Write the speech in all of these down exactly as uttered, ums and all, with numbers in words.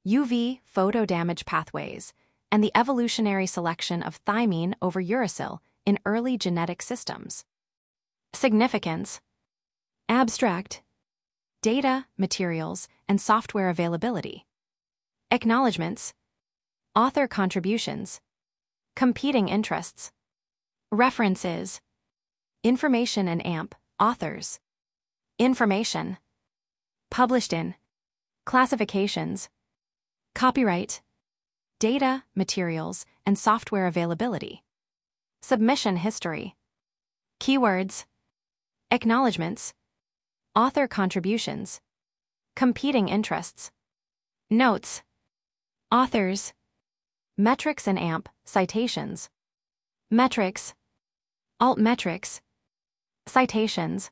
U V photo damage pathways, and the evolutionary selection of thymine over uracil in early genetic systems. Significance. Abstract. Data, materials, and software availability. Acknowledgements. Author contributions. Competing interests. References. Information and A M P, authors. Information. Published in. Classifications. Copyright. Data, materials, and software availability. Submission history. Keywords. Acknowledgements. Author contributions. Competing interests. Notes. Authors. Metrics and A M P, citations. Metrics. Altmetrics. Citations.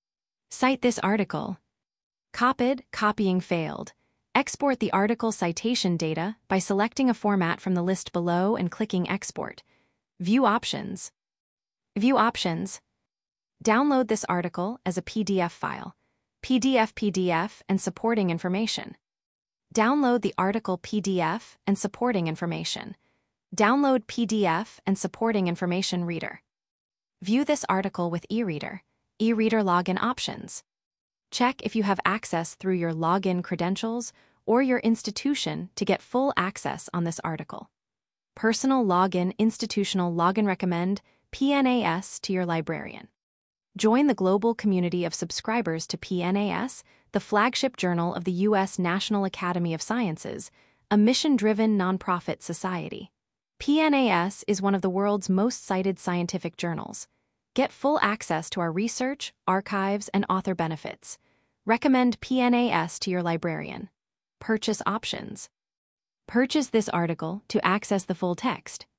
Cite this article. Copied, copying failed. Export the article citation data by selecting a format from the list below and clicking Export. View options. View options. Download this article as a P D F file. P D F P D F and supporting information. Download the article P D F and supporting information. Download P D F and supporting information reader. View this article with eReader. eReader login options. Check if you have access through your login credentials or your institution to get full access on this article. Personal login, institutional login. Recommend P N A S to your librarian. Join the global community of subscribers to P N A S, the flagship journal of the U S National Academy of Sciences, a mission-driven nonprofit society. P N A S is one of the world's most cited scientific journals. Get full access to our research, archives, and author benefits. Recommend P N A S to your librarian. Purchase options. Purchase this article to access the full text.